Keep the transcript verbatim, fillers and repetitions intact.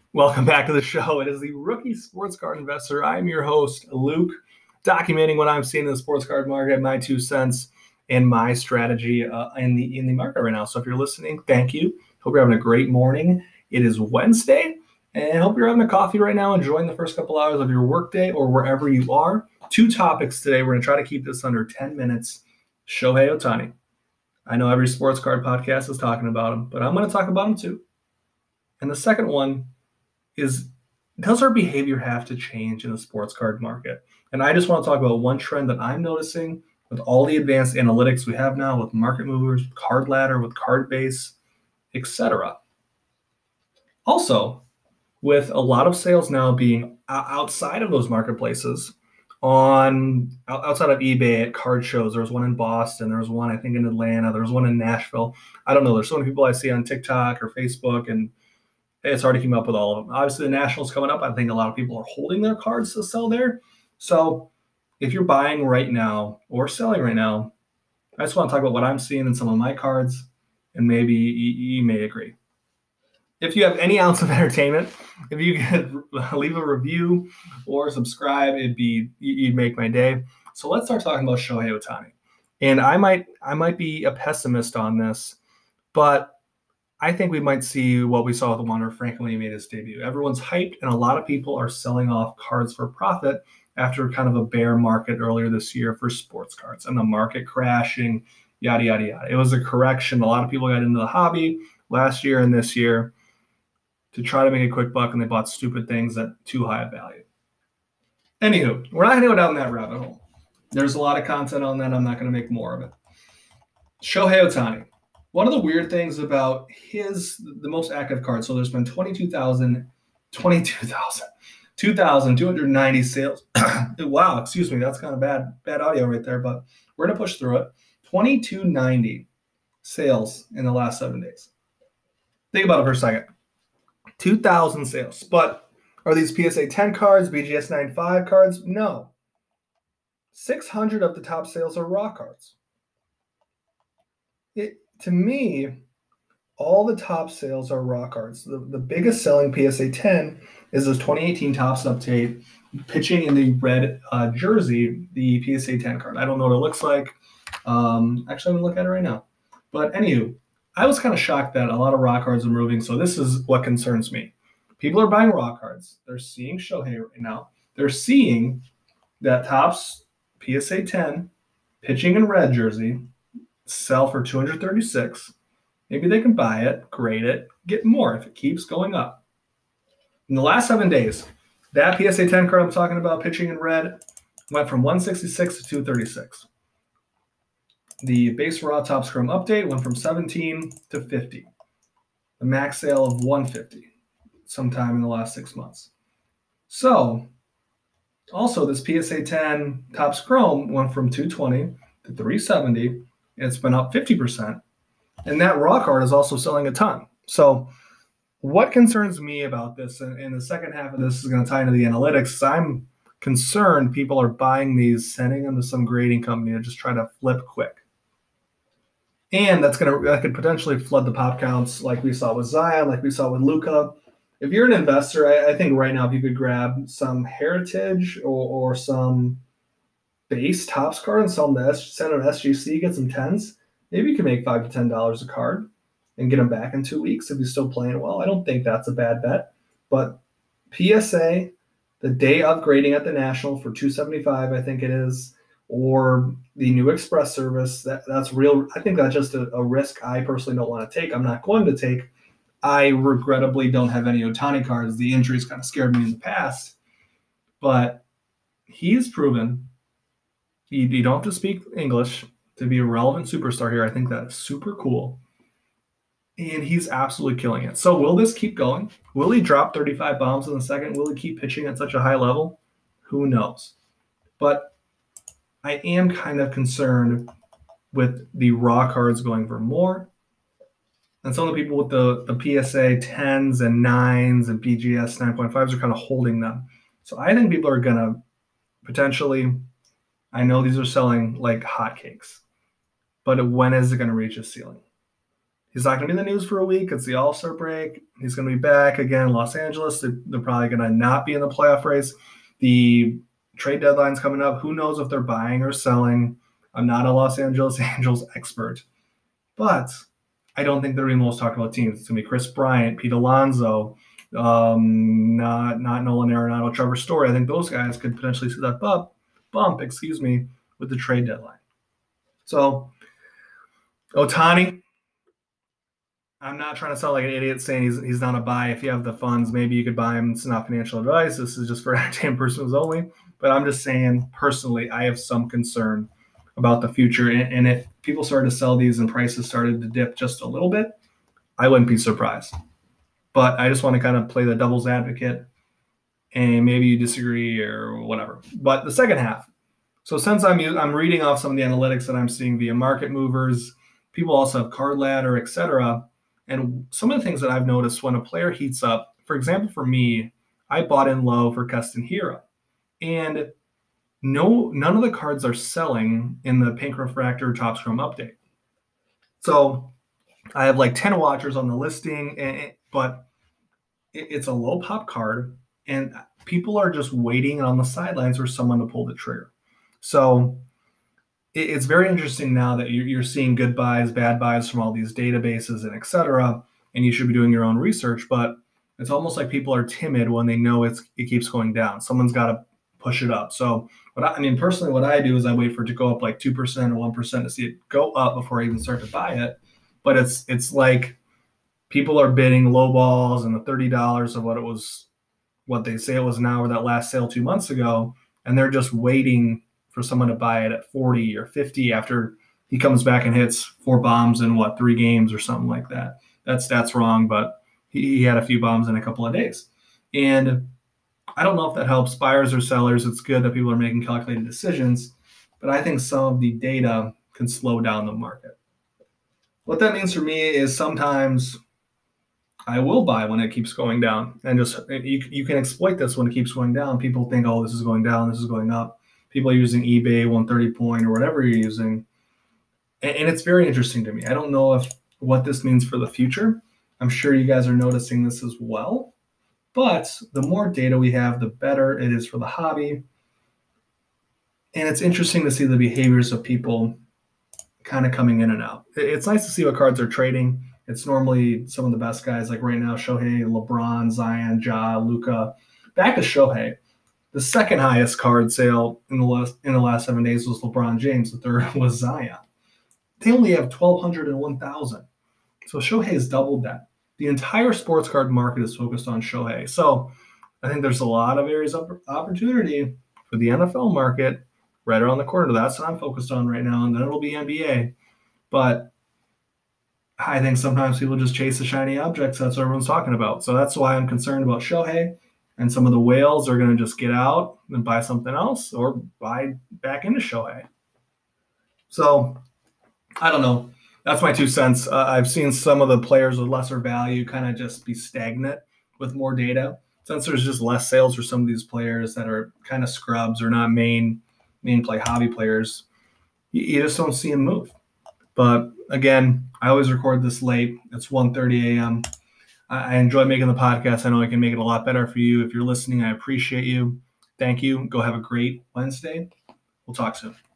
Welcome back to the show. It is the Rookie Sports Card Investor. I'm your host, Luke, documenting what I'm seeing in the sports card market, my two cents, and my strategy uh, in the in the market right now. So if you're listening, thank you. Hope you're having a great morning. It is Wednesday, and I hope you're having a coffee right now, enjoying the first couple hours of your workday or wherever you are. Two topics today. We're going to try to keep this under ten minutes. Shohei Ohtani. I know every sports card podcast is talking about him, but I'm going to talk about him too. And the second one is, does our behavior have to change in the sports card market? And I just want to talk about one trend that I'm noticing with all the advanced analytics we have now with market movers, card ladder, with card base, et cetera. Also, with a lot of sales now being outside of those marketplaces, on outside of eBay at card shows. There was one in Boston. There was one, I think, in Atlanta. There was one in Nashville. I don't know. There's so many people I see on TikTok or Facebook, and it's hard to keep up with all of them. Obviously, the Nationals coming up. I think a lot of people are holding their cards to sell there. So if you're buying right now or selling right now, I just want to talk about what I'm seeing in some of my cards, and maybe you, you may agree. If you have any ounce of entertainment, if you could leave a review or subscribe, it'd be you'd make my day. So let's start talking about Shohei Ohtani. And I might I might be a pessimist on this, but I think we might see what we saw with Wander Franco when he made his debut. Everyone's hyped, and a lot of people are selling off cards for profit after kind of a bear market earlier this year for sports cards and the market crashing, yada, yada, yada. It was a correction. A lot of people got into the hobby last year and this year to try to make a quick buck, and they bought stupid things at too high a value. Anywho, we're not going to go down that rabbit hole. There's a lot of content on that. I'm not going to make more of it. Shohei Ohtani. One of the weird things about his, the most active card, so there's been twenty-two thousand, twenty-two thousand, two thousand two hundred ninety sales. Wow, excuse me, that's kind of bad, bad audio right there, but we're going to push through it. twenty-two ninety sales in the last seven days. Think about it for a second. two thousand sales. But are these P S A ten cards, B G S ninety-five cards? No. six hundred of the top sales are raw cards. It, to me, all the top sales are raw cards. The, the biggest selling P S A ten is this twenty eighteen Topps Update pitching in the red uh, jersey, the P S A ten card. I don't know what it looks like. Um, actually, I'm going to look at it right now. But anywho, I was kind of shocked that a lot of raw cards are moving, so this is what concerns me. People are buying raw cards. They're seeing Shohei right now. They're seeing that Topps P S A ten pitching in red jersey sell for two hundred thirty-six. Maybe they can buy it, grade it, get more if it keeps going up. In the last seven days, that P S A ten card I'm talking about, pitching in red, went from one sixty-six to two thirty-six. The base raw Topps Chrome Update went from seventeen to fifty. A max sale of one fifty sometime in the last six months. So, also this P S A ten Topps Chrome went from two twenty to three seventy. It's been up fifty percent. And that raw card is also selling a ton. So what concerns me about this, and, and the second half of this is going to tie into the analytics, I'm concerned people are buying these, sending them to some grading company to just try to flip quick. And that's going to that could potentially flood the pop counts like we saw with Zion, like we saw with Luka. If you're an investor, I, I think right now if you could grab some heritage or, or some base Topps card and sell them to S, send them to S G C, get some tens, maybe you can make five to ten dollars a card and get them back in two weeks if you're still playing well. I don't think that's a bad bet. But P S A, the day of grading at the National for two seventy-five, I think it is, or the new Express service, that, that's real. I think that's just a, a risk I personally don't want to take. I'm not going to take. I regrettably don't have any Ohtani cards. The injuries kind of scared me in the past. But he's proven you, you don't have to speak English to be a relevant superstar here. I think that is super cool. And he's absolutely killing it. So will this keep going? Will he drop thirty-five bombs in the second? Will he keep pitching at such a high level? Who knows? But I am kind of concerned with the raw cards going for more. And some of the people with the, the P S A tens and nines and B G S nine point fives are kind of holding them. So I think people are going to potentially, I know these are selling like hotcakes, but when is it going to reach a ceiling? He's not going to be in the news for a week. It's the All-Star break. He's going to be back again in Los Angeles. They're, they're probably going to not be in the playoff race. The trade deadline's coming up. Who knows if they're buying or selling? I'm not a Los Angeles Angels expert, but I don't think they're the most talked about teams. It's going to be Chris Bryant, Pete Alonso, um, not not Nolan Arenado, Trevor Story. I think those guys could potentially see that bump, bump, excuse me, with the trade deadline. So Ohtani, I'm not trying to sound like an idiot saying he's he's not a buy. If you have the funds, maybe you could buy him. It's not financial advice. This is just for entertainment purposes only. But I'm just saying, personally, I have some concern about the future. And, and if people started to sell these and prices started to dip just a little bit, I wouldn't be surprised. But I just want to kind of play the devil's advocate, and maybe you disagree or whatever. But the second half. So since I'm I'm reading off some of the analytics that I'm seeing via Market Movers, people also have Card Ladder, et cetera. And some of the things that I've noticed when a player heats up, for example, for me, I bought in low for Keston Hiura. And no, none of the cards are selling in the Pink Refractor Topps Chrome update. So I have like ten watchers on the listing, and, but it, it's a low pop card, and people are just waiting on the sidelines for someone to pull the trigger. So it, it's very interesting now that you're, you're seeing good buys, bad buys from all these databases and et cetera, and you should be doing your own research, but it's almost like people are timid when they know it's it keeps going down. Someone's got to push it up. So what I, I mean, personally, what I do is I wait for it to go up like two percent or one percent to see it go up before I even start to buy it. But it's it's like people are bidding low balls and the thirty dollars of what it was, what they say it was now, or that last sale two months ago, and they're just waiting for someone to buy it at forty or fifty after he comes back and hits four bombs in what, three games or something like that. That stat's wrong, but he, he had a few bombs in a couple of days. And I don't know if that helps buyers or sellers. It's good that people are making calculated decisions, but I think some of the data can slow down the market. What that means for me is sometimes I will buy when it keeps going down, and just you, you can exploit this when it keeps going down. People think, oh, this is going down, this is going up. People are using eBay one thirty point or whatever you're using. And, and it's very interesting to me. I don't know if what this means for the future. I'm sure you guys are noticing this as well. But the more data we have, the better it is for the hobby. And it's interesting to see the behaviors of people kind of coming in and out. It's nice to see what cards are trading. It's normally some of the best guys, like right now, Shohei, LeBron, Zion, Ja, Luka. Back to Shohei. The second highest card sale in the last in the last seven days was LeBron James. The third was Zion. They only have twelve hundred and one thousand. So Shohei has doubled that. The entire sports card market is focused on Shohei. So I think there's a lot of areas of opportunity for the N F L market right around the corner. That's what I'm focused on right now, and then it'll be N B A. But I think sometimes people just chase the shiny objects. That's what everyone's talking about. So that's why I'm concerned about Shohei. And some of the whales are going to just get out and buy something else or buy back into Shohei. So I don't know. That's my two cents. Uh, I've seen some of the players with lesser value kind of just be stagnant with more data. Since there's just less sales for some of these players that are kind of scrubs or not main main play hobby players, you, you just don't see them move. But again, I always record this late. It's one thirty a.m. I enjoy making the podcast. I know I can make it a lot better for you. If you're listening, I appreciate you. Thank you. Go have a great Wednesday. We'll talk soon.